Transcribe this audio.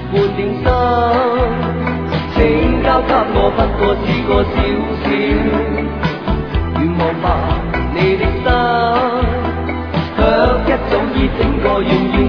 半點心，請交給我，不過只個小小願望吧。你的心，卻一早已整個遠遠